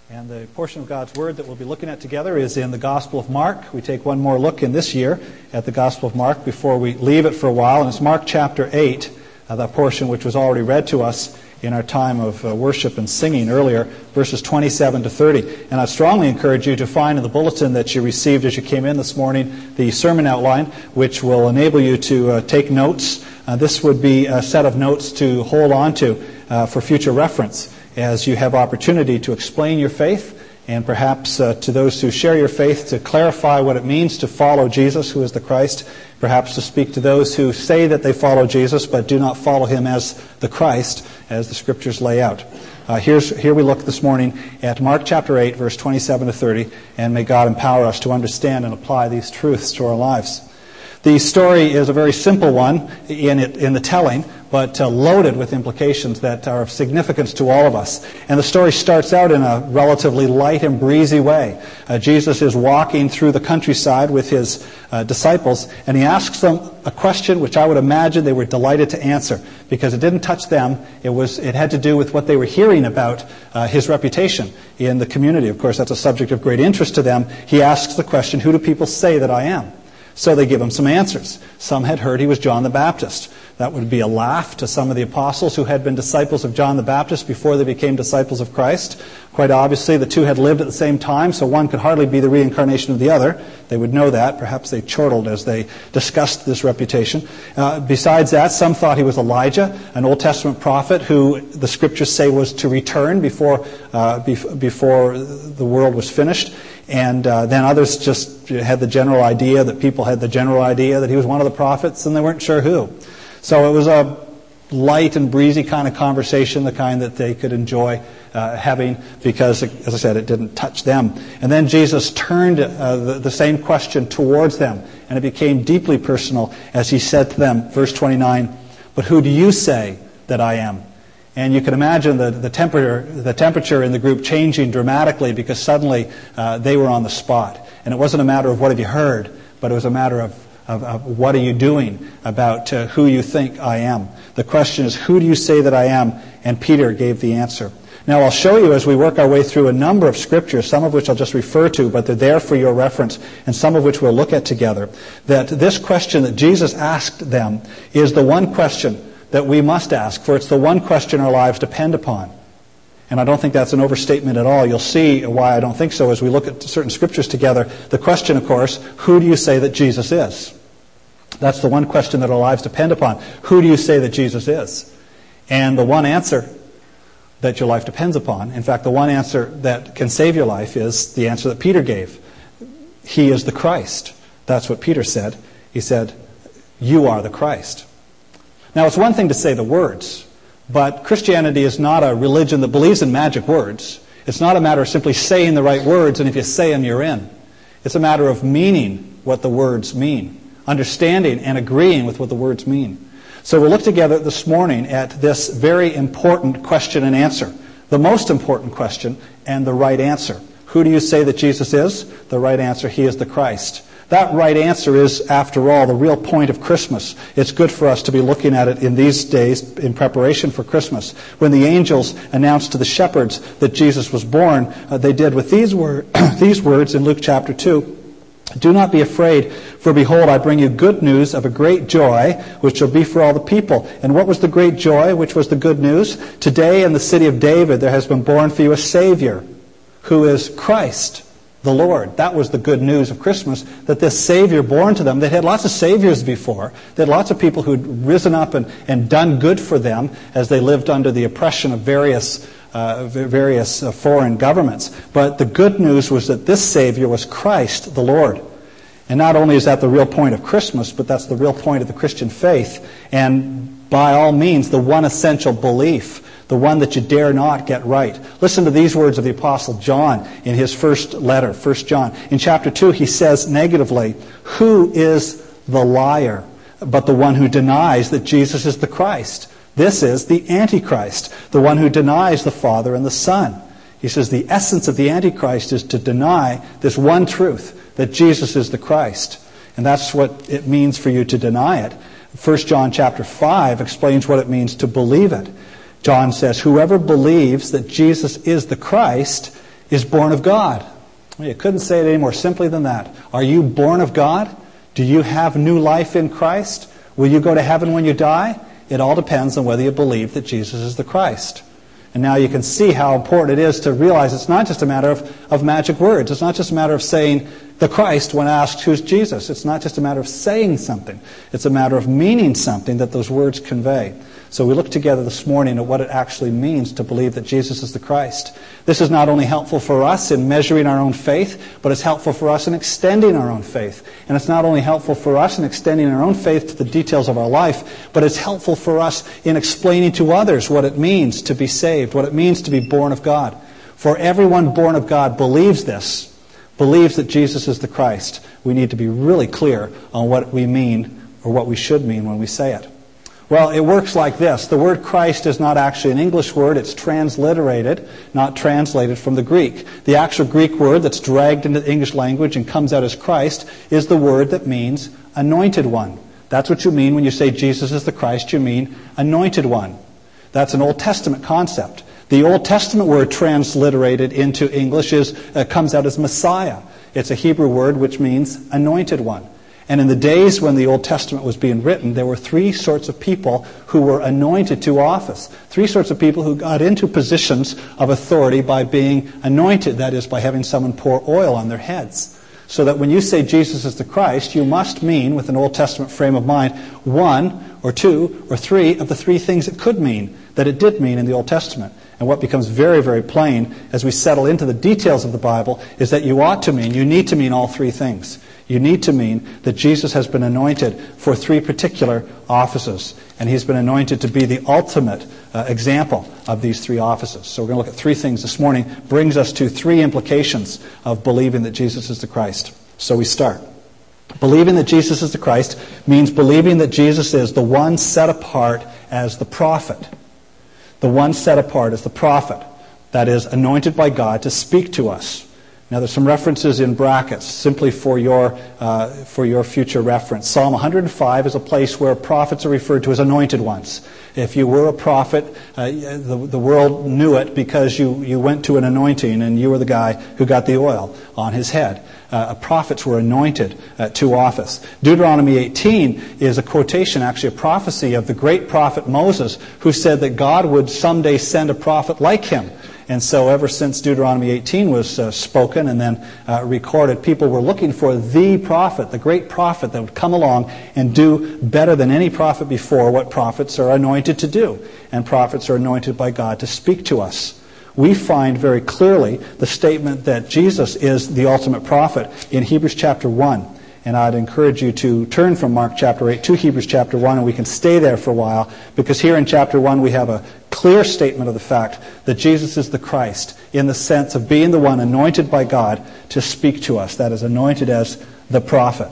And the portion of God's Word that we'll be looking at together is in the Gospel of Mark. We take one more look in this year at the Gospel of Mark before we leave it for a while. And it's Mark chapter 8, that portion which was already read to us in our time of worship and singing earlier, verses 27 to 30. And I strongly encourage you to find in the bulletin that you received as you came in this morning the sermon outline, which will enable you to take notes. This would be a set of notes to hold on to for future reference as you have opportunity to explain your faith and perhaps to those who share your faith to clarify what it means to follow Jesus, who is the Christ, perhaps to speak to those who say that they follow Jesus but do not follow him as the Christ, as the Scriptures lay out. Here we look this morning at Mark chapter 8, verse 27 to 30, and may God empower us to understand and apply these truths to our lives. The story is a very simple one in the telling, but loaded with implications that are of significance to all of us. And the story starts out in a relatively light and breezy way. Jesus is walking through the countryside with his disciples, and he asks them a question which I would imagine they were delighted to answer, because it didn't touch them. It had to do with what they were hearing about his reputation in the community. Of course, that's a subject of great interest to them. He asks the question, "Who do people say that I am?" So they give him some answers. Some had heard he was John the Baptist. That would be a laugh to some of the apostles who had been disciples of John the Baptist before they became disciples of Christ. Quite obviously, the two had lived at the same time, so one could hardly be the reincarnation of the other. They would know that. Perhaps they chortled as they discussed this reputation. Besides that, some thought he was Elijah, an Old Testament prophet who the Scriptures say was to return before the world was finished. And then others just had the general idea that people had the general idea that he was one of the prophets, and they weren't sure who. So it was a light and breezy kind of conversation, the kind that they could enjoy having, because, as I said, it didn't touch them. And then Jesus turned the same question towards them, and it became deeply personal as he said to them, verse 29, "But who do you say that I am?" And you can imagine the temperature in the group changing dramatically, because suddenly they were on the spot. And it wasn't a matter of what have you heard, but it was a matter of what are you doing about who you think I am. The question is, who do you say that I am? And Peter gave the answer. Now I'll show you as we work our way through a number of scriptures, some of which I'll just refer to, but they're there for your reference, and some of which we'll look at together, that this question that Jesus asked them is the one question that we must ask, for it's the one question our lives depend upon. And I don't think that's an overstatement at all. You'll see why I don't think so as we look at certain scriptures together. The question, of course, who do you say that Jesus is? That's the one question that our lives depend upon. Who do you say that Jesus is? And the one answer that your life depends upon, in fact, the one answer that can save your life, is the answer that Peter gave. He is the Christ. That's what Peter said. He said, "You are the Christ." Now, it's one thing to say the words, but Christianity is not a religion that believes in magic words. It's not a matter of simply saying the right words, and if you say them, you're in. It's a matter of meaning what the words mean, understanding and agreeing with what the words mean. So we'll look together this morning at this very important question and answer, the most important question and the right answer. Who do you say that Jesus is? The right answer, he is the Christ. That right answer is, after all, the real point of Christmas. It's good for us to be looking at it in these days in preparation for Christmas. When the angels announced to the shepherds that Jesus was born, they did with these words in Luke chapter 2. "Do not be afraid, for behold, I bring you good news of a great joy, which shall be for all the people." And what was the great joy, which was the good news? "Today in the city of David there has been born for you a Savior, who is Christ the Lord." That was the good news of Christmas, that this Savior born to them. They had lots of Saviors before. They had lots of people who had risen up and done good for them as they lived under the oppression of various foreign governments. But the good news was that this Savior was Christ the Lord. And not only is that the real point of Christmas, but that's the real point of the Christian faith. And by all means, the one essential belief, the one that you dare not get right. Listen to these words of the Apostle John in his first letter, 1 John. In chapter 2, he says negatively, "Who is the liar but the one who denies that Jesus is the Christ? This is the Antichrist, the one who denies the Father and the Son." He says the essence of the Antichrist is to deny this one truth, that Jesus is the Christ. And that's what it means for you to deny it. 1 John chapter 5 explains what it means to believe it. John says, "Whoever believes that Jesus is the Christ is born of God. You couldn't say it any more simply than that. Are you born of God? Do you have new life in Christ? Will you go to heaven when you die? It all depends on whether you believe that Jesus is the Christ. And now you can see how important it is to realize it's not just a matter of magic words. It's not just a matter of saying the Christ when asked who's Jesus. It's not just a matter of saying something. It's a matter of meaning something that those words convey. So we look together this morning at what it actually means to believe that Jesus is the Christ. This is not only helpful for us in measuring our own faith, but it's helpful for us in extending our own faith. And it's not only helpful for us in extending our own faith to the details of our life, but it's helpful for us in explaining to others what it means to be saved, what it means to be born of God. For everyone born of God believes this, believes that Jesus is the Christ. We need to be really clear on what we mean or what we should mean when we say it. Well, it works like this. The word Christ is not actually an English word. It's transliterated, not translated from the Greek. The actual Greek word that's dragged into the English language and comes out as Christ is the word that means anointed one. That's what you mean when you say Jesus is the Christ. You mean anointed one. That's an Old Testament concept. The Old Testament word transliterated into English comes out as Messiah. It's a Hebrew word which means anointed one. And in the days when the Old Testament was being written, there were three sorts of people who were anointed to office. Three sorts of people who got into positions of authority by being anointed, that is, by having someone pour oil on their heads. So that when you say Jesus is the Christ, you must mean, with an Old Testament frame of mind, one or two or three of the three things it could mean, that it did mean in the Old Testament. And what becomes very, very plain as we settle into the details of the Bible is that you need to mean all three things. You need to mean that Jesus has been anointed for three particular offices. And he's been anointed to be the ultimate example of these three offices. So we're going to look at three things this morning. Brings us to three implications of believing that Jesus is the Christ. So we start. Believing that Jesus is the Christ means believing that Jesus is the one set apart as the prophet. The one set apart as the prophet. That is, anointed by God to speak to us. Now, there's some references in brackets, simply for your future reference. Psalm 105 is a place where prophets are referred to as anointed ones. If you were a prophet, the world knew it because you went to an anointing and you were the guy who got the oil on his head. Prophets were anointed to office. Deuteronomy 18 is a quotation, actually a prophecy of the great prophet Moses, who said that God would someday send a prophet like him. And so ever since Deuteronomy 18 was spoken and then recorded, people were looking for the prophet, the great prophet that would come along and do better than any prophet before what prophets are anointed to do. And prophets are anointed by God to speak to us. We find very clearly the statement that Jesus is the ultimate prophet in Hebrews chapter 1. And I'd encourage you to turn from Mark chapter 8 to Hebrews chapter 1, and we can stay there for a while, because here in chapter 1 we have a clear statement of the fact that Jesus is the Christ in the sense of being the one anointed by God to speak to us. That is, anointed as the prophet.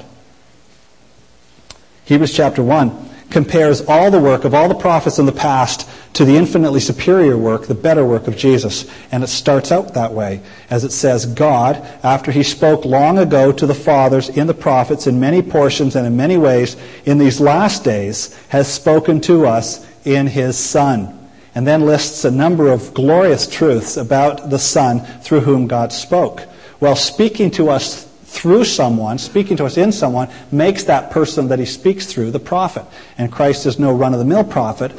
Hebrews chapter 1 compares all the work of all the prophets in the past to the infinitely superior work, the better work of Jesus. And it starts out that way, as it says, God, after he spoke long ago to the fathers in the prophets in many portions and in many ways, in these last days, has spoken to us in his Son. And then lists a number of glorious truths about the Son through whom God spoke. Well, speaking to us through someone, speaking to us in someone, makes that person that he speaks through the prophet. And Christ is no run-of-the-mill prophet,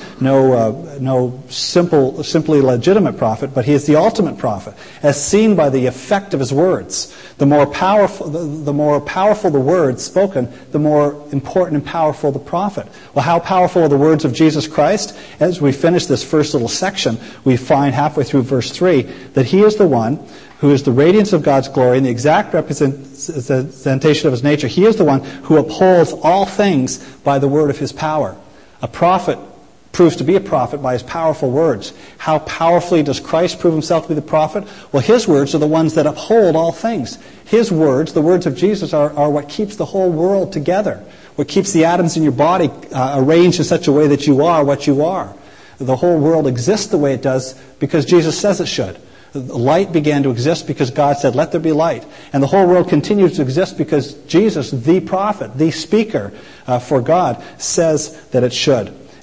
no simply legitimate prophet, but he is the ultimate prophet, as seen by the effect of his words. The more powerful the words spoken, the more important and powerful the prophet. Well, how powerful are the words of Jesus Christ? As we finish this first little section, we find halfway through verse 3 that he is the one who is the radiance of God's glory and the exact representation of his nature. He is the one who upholds all things by the word of his power. A prophet proves to be a prophet by his powerful words. How powerfully does Christ prove himself to be the prophet? Well, his words are the ones that uphold all things. His words, the words of Jesus, are what keeps the whole world together. What keeps the atoms in your body arranged in such a way that you are what you are. The whole world exists the way it does because Jesus says it should. Light began to exist because God said, let there be light. And the whole world continues to exist because Jesus, the prophet, the speaker for God, says that it should.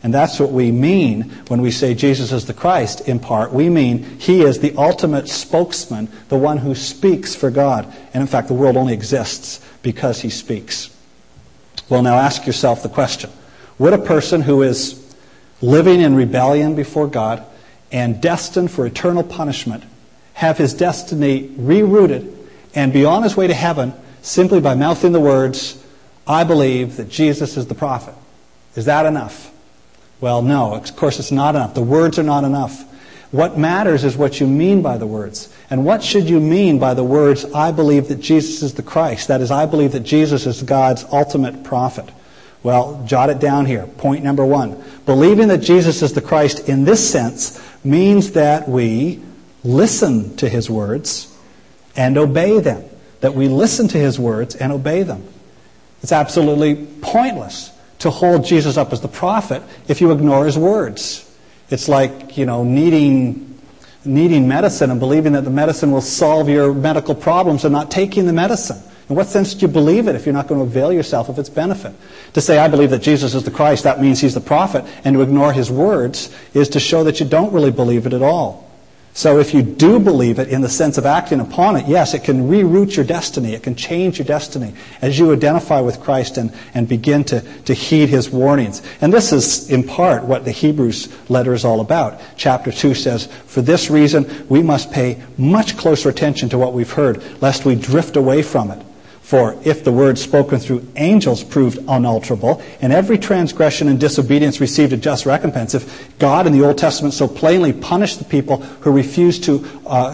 And that's what we mean when we say Jesus is the Christ, in part. We mean he is the ultimate spokesman, the one who speaks for God. And in fact, the world only exists because he speaks. Well, now ask yourself the question. Would a person who is living in rebellion before God and destined for eternal punishment have his destiny rerouted and be on his way to heaven simply by mouthing the words, I believe that Jesus is the prophet? Is that enough? Well, no, of course it's not enough. The words are not enough. What matters is what you mean by the words. And what should you mean by the words, I believe that Jesus is the Christ? That is, I believe that Jesus is God's ultimate prophet. Well, jot it down here. Point number 1. Believing that Jesus is the Christ in this sense means that we listen to his words and obey them. That we listen to his words and obey them. It's absolutely pointless to hold Jesus up as the prophet if you ignore his words. It's like, needing medicine and believing that the medicine will solve your medical problems and not taking the medicine. In what sense do you believe it if you're not going to avail yourself of its benefit? To say, I believe that Jesus is the Christ, that means he's the prophet, and to ignore his words is to show that you don't really believe it at all. So if you do believe it in the sense of acting upon it, yes, it can reroute your destiny. It can change your destiny as you identify with Christ and begin to heed his warnings. And this is in part what the Hebrews letter is all about. Chapter 2 says, for this reason we must pay much closer attention to what we've heard, lest we drift away from it. For if the word spoken through angels proved unalterable, and every transgression and disobedience received a just recompense, if God in the Old Testament so plainly punished the people who refused to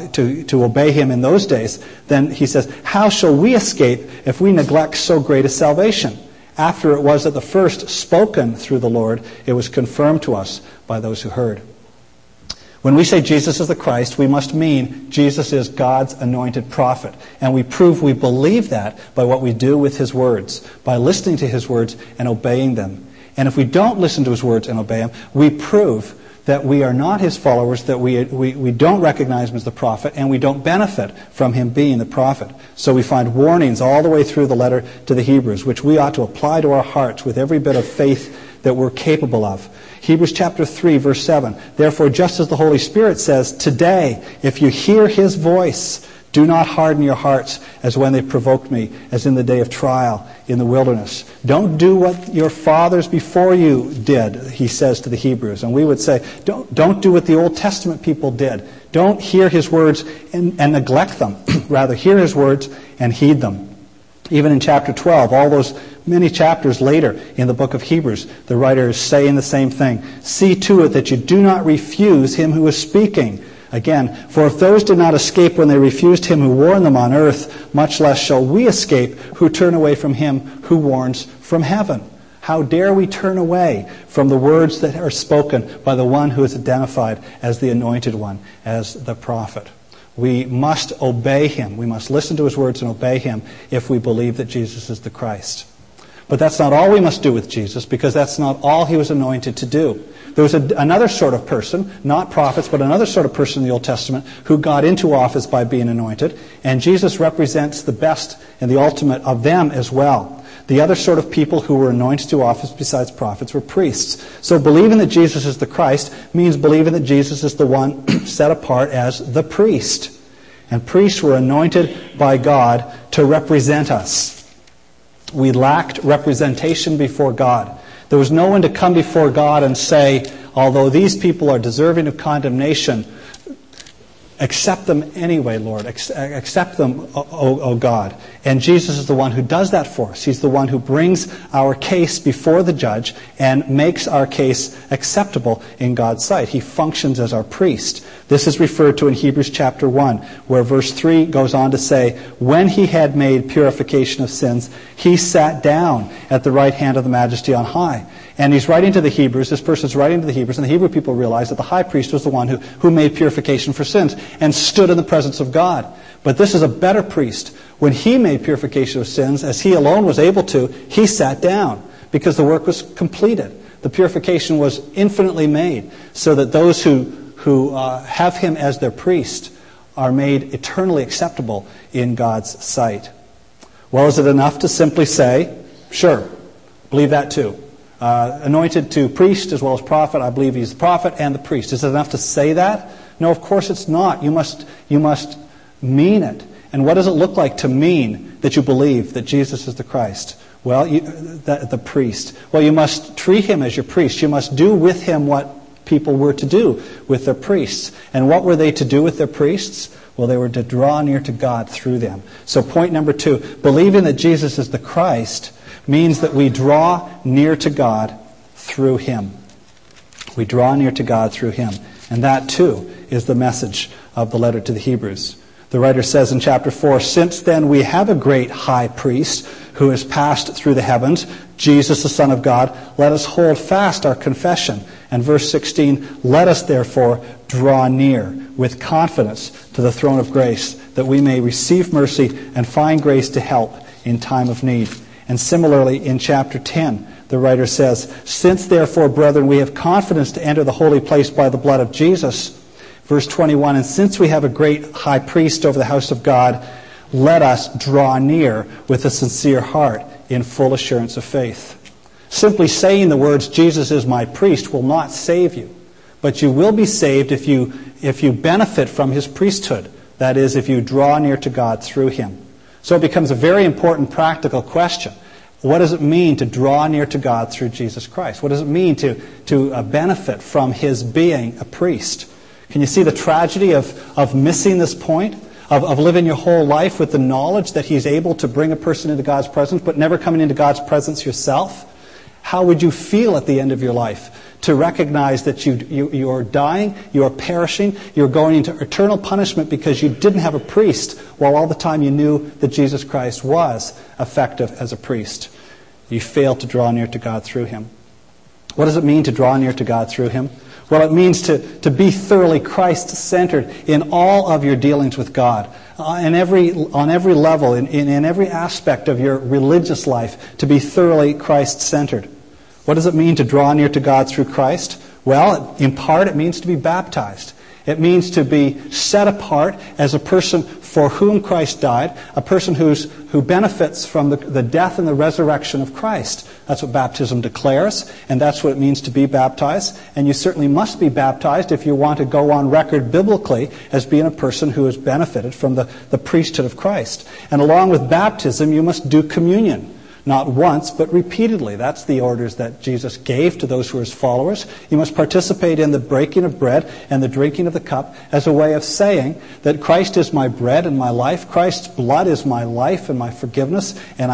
obey him in those days, then he says, how shall we escape if we neglect so great a salvation? After it was at the first spoken through the Lord, it was confirmed to us by those who heard. When we say Jesus is the Christ, we must mean Jesus is God's anointed prophet. And we prove we believe that by what we do with his words, by listening to his words and obeying them. And if we don't listen to his words and obey them, we prove that we are not his followers, that we don't recognize him as the prophet, and we don't benefit from him being the prophet. So we find warnings all the way through the letter to the Hebrews, which we ought to apply to our hearts with every bit of faith that we're capable of. Hebrews chapter 3, verse 7. Therefore, just as the Holy Spirit says, today, if you hear his voice, do not harden your hearts as when they provoked me, as in the day of trial in the wilderness. Don't do what your fathers before you did, he says to the Hebrews. And we would say, don't do what the Old Testament people did. Don't hear his words and neglect them. Rather, hear his words and heed them. Even in chapter 12, all those many chapters later in the book of Hebrews, the writer is saying the same thing. See to it that you do not refuse him who is speaking. Again, for if those did not escape when they refused him who warned them on earth, much less shall we escape who turn away from him who warns from heaven. How dare we turn away from the words that are spoken by the one who is identified as the anointed one, as the prophet. We must obey him. We must listen to his words and obey him if we believe that Jesus is the Christ. But that's not all we must do with Jesus, because that's not all he was anointed to do. There was another sort of person, not prophets, but another sort of person in the Old Testament who got into office by being anointed, and Jesus represents the best and the ultimate of them as well. The other sort of people who were anointed to office besides prophets were priests. So believing that Jesus is the Christ means believing that Jesus is the one set apart as the priest. And priests were anointed by God to represent us. We lacked representation before God. There was no one to come before God and say, although these people are deserving of condemnation, accept them anyway, Lord. Accept them, O God. And Jesus is the one who does that for us. He's the one who brings our case before the judge and makes our case acceptable in God's sight. He functions as our priest. This is referred to in Hebrews chapter 1, where verse 3 goes on to say, when he had made purification of sins, he sat down at the right hand of the Majesty on high. And he's writing to the Hebrews, this person's writing to the Hebrews, and the Hebrew people realize that the high priest was the one who made purification for sins and stood in the presence of God. But this is a better priest. When he made purification of sins, as he alone was able to, he sat down because the work was completed. The purification was infinitely made so that those who have him as their priest are made eternally acceptable in God's sight. Well, is it enough to simply say, sure, believe that too? anointed to priest as well as prophet. I believe he's the prophet and the priest. Is it enough to say that? No, of course it's not. You must mean it. And what does it look like to mean that you believe that Jesus is the Christ? Well, the priest. Well, you must treat him as your priest. You must do with him what people were to do with their priests. And what were they to do with their priests? Well, they were to draw near to God through them. So point number 2, believing that Jesus is the Christ means that we draw near to God through him. We draw near to God through him. And that too is the message of the letter to the Hebrews. The writer says in chapter 4, "Since then we have a great high priest who has passed through the heavens, Jesus the Son of God, let us hold fast our confession." And verse 16, "Let us therefore draw near with confidence to the throne of grace, that we may receive mercy and find grace to help in time of need." And similarly in chapter 10, the writer says, "Since therefore, brethren, we have confidence to enter the holy place by the blood of Jesus," verse 21, "And since we have a great high priest over the house of God, let us draw near with a sincere heart in full assurance of faith." Simply saying the words, "Jesus is my priest," will not save you. But you will be saved if you benefit from his priesthood. That is, if you draw near to God through him. So it becomes a very important practical question. What does it mean to draw near to God through Jesus Christ? What does it mean to benefit from his being a priest? Can you see the tragedy of missing this point? Of living your whole life with the knowledge that he's able to bring a person into God's presence, but never coming into God's presence yourself? How would you feel at the end of your life to recognize that you are dying, you are perishing, you're going into eternal punishment because you didn't have a priest, while all the time you knew that Jesus Christ was effective as a priest? You failed to draw near to God through him. What does it mean to draw near to God through him? Well, it means to be thoroughly Christ-centered in all of your dealings with God. On every level, in every aspect of your religious life, to be thoroughly Christ-centered. What does it mean to draw near to God through Christ? Well, in part, it means to be baptized. It means to be set apart as a person for whom Christ died, a person who benefits from the death and the resurrection of Christ. That's what baptism declares, and that's what it means to be baptized. And you certainly must be baptized if you want to go on record biblically as being a person who has benefited from the priesthood of Christ. And along with baptism, you must do communion. Not once, but repeatedly. That's the orders that Jesus gave to those who are his followers. You must participate in the breaking of bread and the drinking of the cup as a way of saying that Christ is my bread and my life. Christ's blood is my life and my forgiveness. And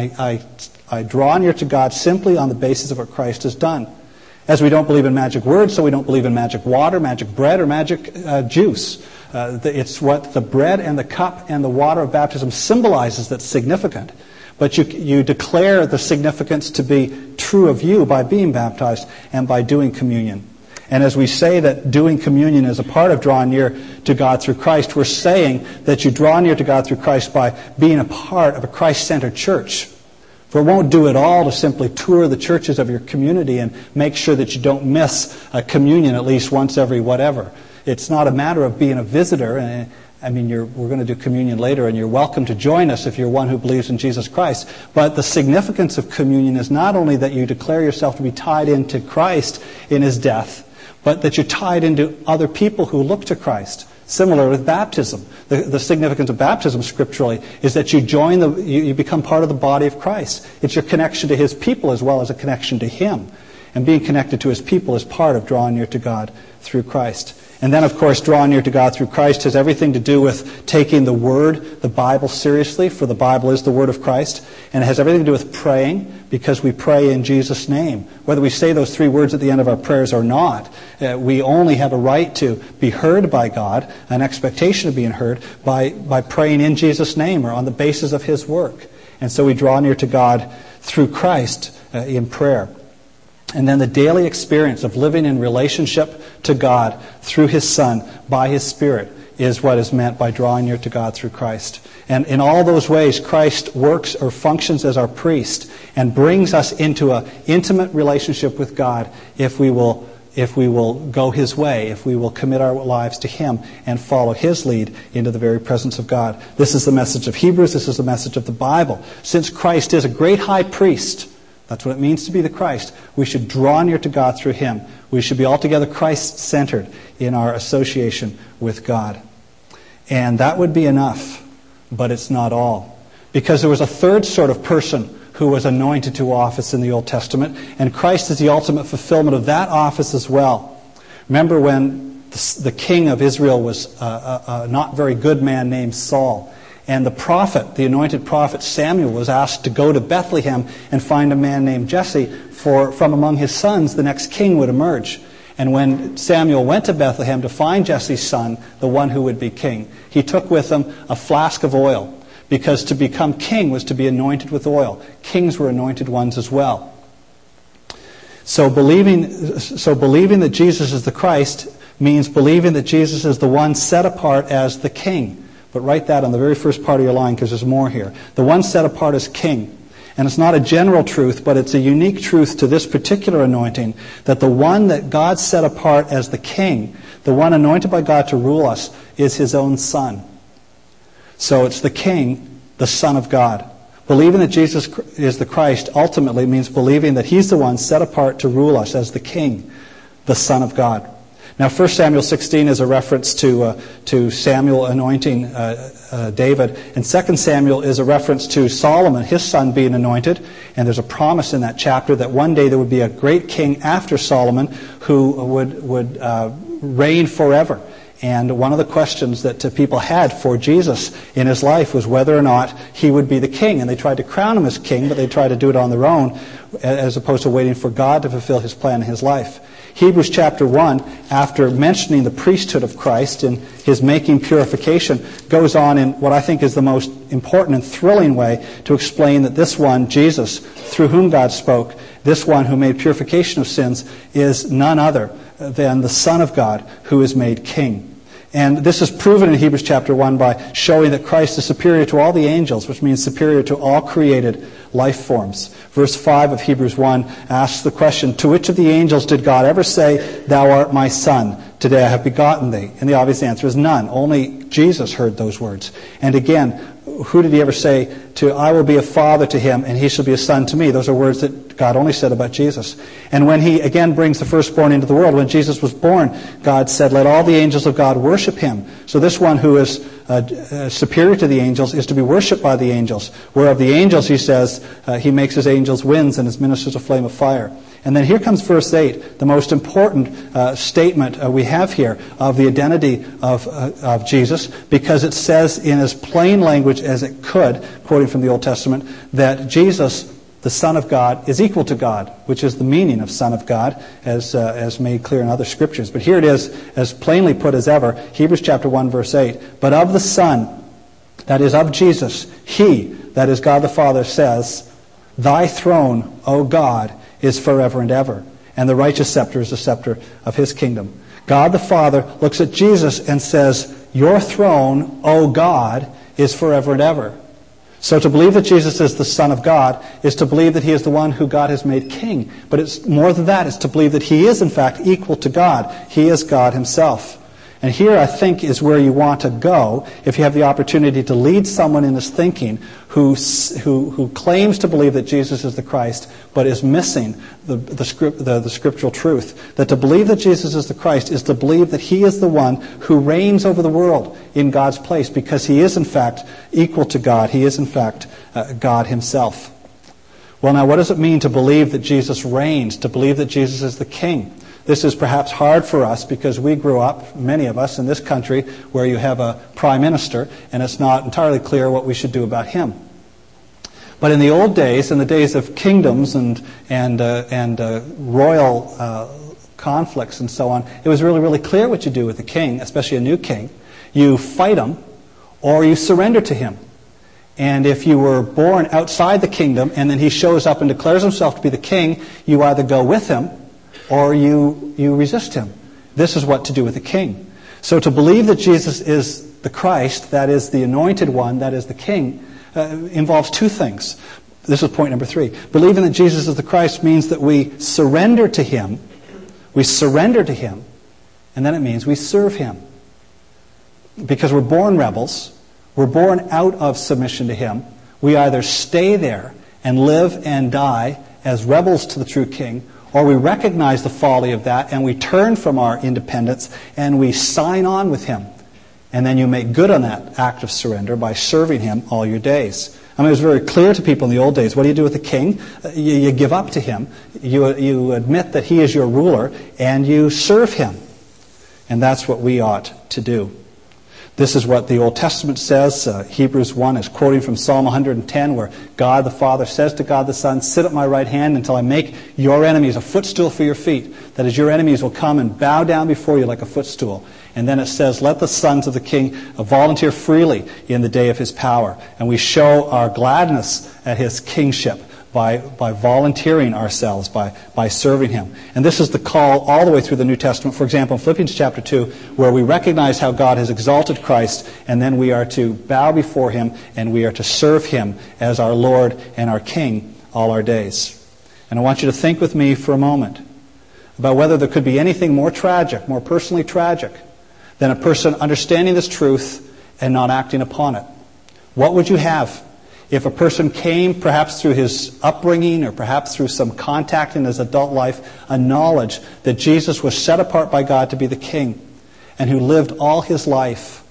I draw near to God simply on the basis of what Christ has done. As we don't believe in magic words, so we don't believe in magic water, magic bread, or magic juice. It's what the bread and the cup and the water of baptism symbolizes that's significant. But you declare the significance to be true of you by being baptized and by doing communion. And as we say that doing communion is a part of drawing near to God through Christ, we're saying that you draw near to God through Christ by being a part of a Christ-centered church. For it won't do it all to simply tour the churches of your community and make sure that you don't miss a communion at least once every whatever. It's not a matter of being a visitor. We're going to do communion later, and you're welcome to join us if you're one who believes in Jesus Christ. But the significance of communion is not only that you declare yourself to be tied into Christ in his death, but that you're tied into other people who look to Christ. Similar with baptism. The significance of baptism scripturally is that you become part of the body of Christ. It's your connection to his people as well as a connection to him. And being connected to his people is part of drawing near to God through Christ. And then, of course, drawing near to God through Christ has everything to do with taking the Word, the Bible, seriously, for the Bible is the Word of Christ. And it has everything to do with praying, because we pray in Jesus' name. Whether we say those 3 words at the end of our prayers or not, we only have a right to be heard by God, an expectation of being heard, by praying in Jesus' name or on the basis of his work. And so we draw near to God through Christ in prayer. And then the daily experience of living in relationship to God through his Son by his Spirit is what is meant by drawing near to God through Christ. And in all those ways, Christ works or functions as our priest and brings us into an intimate relationship with God if we will go his way, if we will commit our lives to him and follow his lead into the very presence of God. This is the message of Hebrews. This is the message of the Bible. Since Christ is a great high priest, That's what it means to be the Christ. We should draw near to God through him. We should be altogether Christ-centered in our association with God. And that would be enough, but it's not all. Because there was a third sort of person who was anointed to office in the Old Testament, and Christ is the ultimate fulfillment of that office as well. Remember when the king of Israel was a not very good man named Saul, and the prophet, the anointed prophet Samuel, was asked to go to Bethlehem and find a man named Jesse, for from among his sons the next king would emerge. And when Samuel went to Bethlehem to find Jesse's son, the one who would be king, he took with him a flask of oil, because to become king was to be anointed with oil. Kings were anointed ones as well. So believing that Jesus is the Christ means believing that Jesus is the one set apart as the king. But write that on the very first part of your line, because there's more here. The one set apart as king. And it's not a general truth, but it's a unique truth to this particular anointing, that the one that God set apart as the king, the one anointed by God to rule us, is his own son. So it's the king, the Son of God. Believing that Jesus is the Christ ultimately means believing that he's the one set apart to rule us as the king, the Son of God. Now, 1 Samuel 16 is a reference to Samuel anointing David, and 2 Samuel is a reference to Solomon, his son, being anointed. And there's a promise in that chapter that one day there would be a great king after Solomon who would reign forever. And one of the questions that people had for Jesus in his life was whether or not he would be the king. And they tried to crown him as king, but they tried to do it on their own, as opposed to waiting for God to fulfill his plan in his life. Hebrews chapter 1, after mentioning the priesthood of Christ and his making purification, goes on in what I think is the most important and thrilling way to explain that this one, Jesus, through whom God spoke, this one who made purification of sins, is none other than the Son of God who is made king. And this is proven in Hebrews chapter 1 by showing that Christ is superior to all the angels, which means superior to all created life forms. Verse 5 of Hebrews 1 asks the question, to which of the angels did God ever say, thou art my son, today I have begotten thee? And the obvious answer is none. Only Jesus heard those words. And again, who did he ever say to, I will be a father to him and he shall be a son to me? Those are words that God only said about Jesus. And when he again brings the firstborn into the world, when Jesus was born, God said, let all the angels of God worship him. So this one who is superior to the angels is to be worshipped by the angels. Whereof the angels, he says, he makes his angels winds and his ministers a flame of fire. And then here comes verse 8, the most important statement we have here of the identity of Jesus, because it says in as plain language as it could, quoting from the Old Testament, that Jesus, the Son of God, is equal to God, which is the meaning of Son of God, as made clear in other scriptures. But here it is, as plainly put as ever, Hebrews chapter 1, verse 8. But of the Son, that is of Jesus, he, that is God the Father, says, thy throne, O God, is forever and ever, and the righteous scepter is the scepter of his kingdom. God the Father looks at Jesus and says, your throne, O God, is forever and ever. So to believe that Jesus is the Son of God is to believe that he is the one who God has made king. But it's more than that. It's to believe that he is in fact equal to God. He is God himself. And here, I think, is where you want to go if you have the opportunity to lead someone in this thinking who claims to believe that Jesus is the Christ, but is missing the scriptural truth. That to believe that Jesus is the Christ is to believe that he is the one who reigns over the world in God's place, because he is, in fact, equal to God. He is, in fact, God himself. Well, now, what does it mean to believe that Jesus reigns, to believe that Jesus is the King? This is perhaps hard for us because we grew up, many of us in this country, where you have a prime minister, and it's not entirely clear what we should do about him. But in the old days, in the days of kingdoms and royal conflicts and so on, it was really, really clear what you do with a king, especially a new king. You fight him, or you surrender to him. And if you were born outside the kingdom, and then he shows up and declares himself to be the king, you either go with him, or you resist him. This is what to do with a king. So to believe that Jesus is the Christ, that is the anointed one, that is the king, involves two things. This is point number 3. Believing that Jesus is the Christ means that we surrender to him. We surrender to him. And then it means we serve him. Because we're born rebels. We're born out of submission to him. We either stay there and live and die as rebels to the true king, or we recognize the folly of that and we turn from our independence and we sign on with him. And then you make good on that act of surrender by serving him all your days. I mean, it was very clear to people in the old days. What do you do with the king? You give up to him. You admit that he is your ruler, and you serve him. And that's what we ought to do. This is what the Old Testament says. Hebrews 1 is quoting from Psalm 110, where God the Father says to God the Son, "Sit at my right hand until I make your enemies a footstool for your feet." That is, your enemies will come and bow down before you like a footstool. And then it says, "Let the sons of the king volunteer freely in the day of his power." And we show our gladness at his kingship by volunteering ourselves, by serving him. And this is the call all the way through the New Testament. For example, in Philippians chapter 2, where we recognize how God has exalted Christ, and then we are to bow before him, and we are to serve him as our Lord and our King all our days. And I want you to think with me for a moment about whether there could be anything more tragic, more personally tragic, than a person understanding this truth and not acting upon it. What would you have if a person came, perhaps through his upbringing or perhaps through some contact in his adult life, a knowledge that Jesus was set apart by God to be the king, and who lived all his life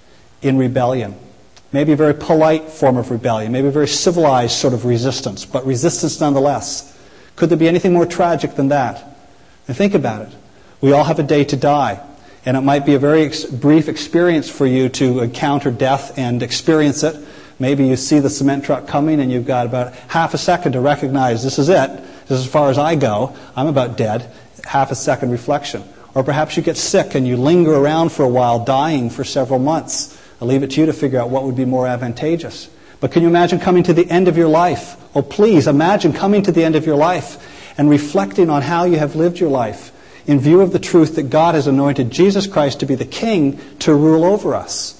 in rebellion? Maybe a very polite form of rebellion, maybe a very civilized sort of resistance, but resistance nonetheless. Could there be anything more tragic than that? And think about it. We all have a day to die. And it might be a very brief experience for you to encounter death and experience it. Maybe you see the cement truck coming and you've got about half a second to recognize, this is it. This is as far as I go. I'm about dead. Half a second reflection. Or perhaps you get sick and you linger around for a while, dying for several months. I'll leave it to you to figure out what would be more advantageous. But can you imagine coming to the end of your life? Oh, please imagine coming to the end of your life and reflecting on how you have lived your life, in view of the truth that God has anointed Jesus Christ to be the king to rule over us.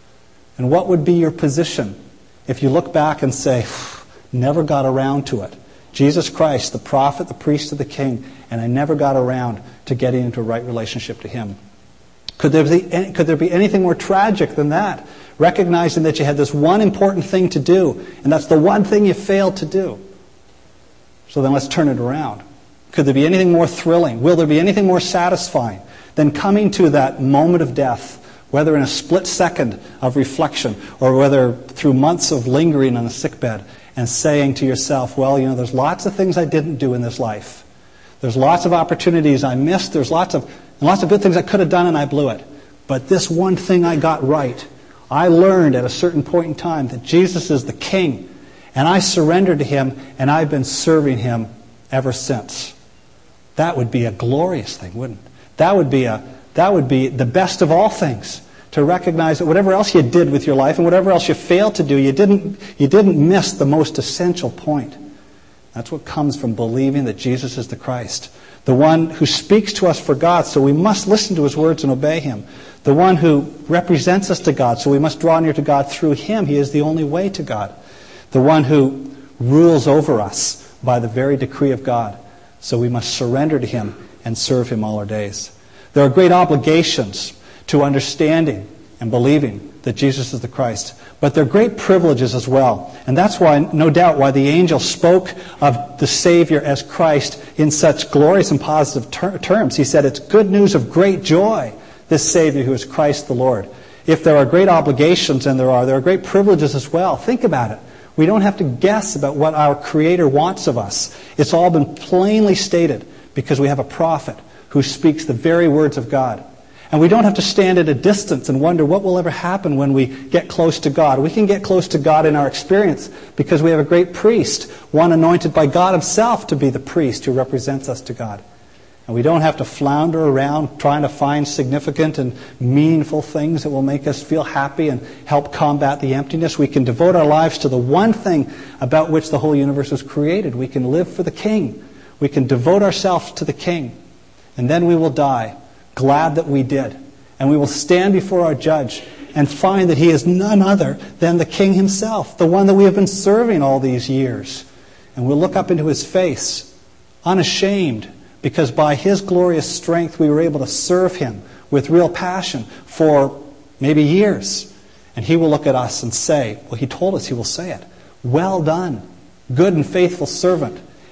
And what would be your position if you look back and say, never got around to it? Jesus Christ, the prophet, the priest, the king, and I never got around to getting into a right relationship to him. Could there be anything more tragic than that? Recognizing that you had this one important thing to do, and that's the one thing you failed to do. So then let's turn it around. Could there be anything more thrilling? Will there be anything more satisfying than coming to that moment of death, whether in a split second of reflection or whether through months of lingering on a sickbed, and saying to yourself, well, there's lots of things I didn't do in this life. There's lots of opportunities I missed. There's lots of good things I could have done and I blew it. But this one thing I got right. I learned at a certain point in time that Jesus is the king, and I surrendered to him, and I've been serving him ever since. That would be a glorious thing, wouldn't it? That would be the best of all things, to recognize that whatever else you did with your life and whatever else you failed to do, you didn't miss the most essential point. That's what comes from believing that Jesus is the Christ, the one who speaks to us for God, so we must listen to his words and obey him. The one who represents us to God, so we must draw near to God through him. He is the only way to God. The one who rules over us by the very decree of God, so we must surrender to him and serve him all our days. There are great obligations to understanding and believing that Jesus is the Christ, but there are great privileges as well. And that's why, no doubt, why the angel spoke of the Savior as Christ in such glorious and positive terms. He said, it's good news of great joy, this Savior who is Christ the Lord. If there are great obligations, and there are great privileges as well. Think about it. We don't have to guess about what our Creator wants of us. It's all been plainly stated because we have a prophet who speaks the very words of God. And we don't have to stand at a distance and wonder what will ever happen when we get close to God. We can get close to God in our experience because we have a great priest, one anointed by God himself to be the priest who represents us to God. And we don't have to flounder around trying to find significant and meaningful things that will make us feel happy and help combat the emptiness. We can devote our lives to the one thing about which the whole universe was created. We can live for the King. We can devote ourselves to the King. And then we will die, glad that we did. And we will stand before our judge and find that he is none other than the King himself, the one that we have been serving all these years. And we'll look up into his face, unashamed, because by his glorious strength we were able to serve him with real passion for maybe years. And he will look at us and say, well, he told us he will say it, well done, good and faithful servant.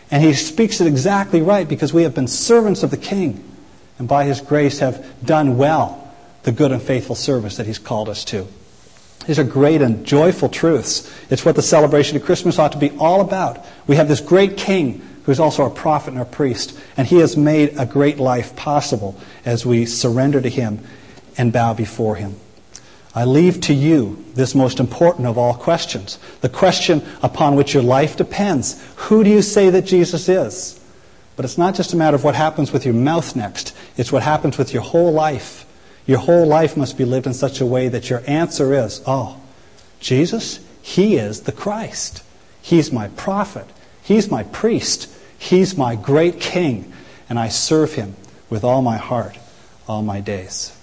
And he speaks it exactly right, because we have been servants of the King, and by his grace have done well the good and faithful service that he's called us to. These are great and joyful truths. It's what the celebration of Christmas ought to be all about. We have this great King who is also our prophet and our priest, and he has made a great life possible as we surrender to him and bow before him. I leave to you this most important of all questions, the question upon which your life depends. Who do you say that Jesus is? But it's not just a matter of what happens with your mouth next. It's what happens with your whole life. Your whole life must be lived in such a way that your answer is, oh, Jesus, he is the Christ. He's my prophet. He's my priest. He's my great King. And I serve him with all my heart, all my days.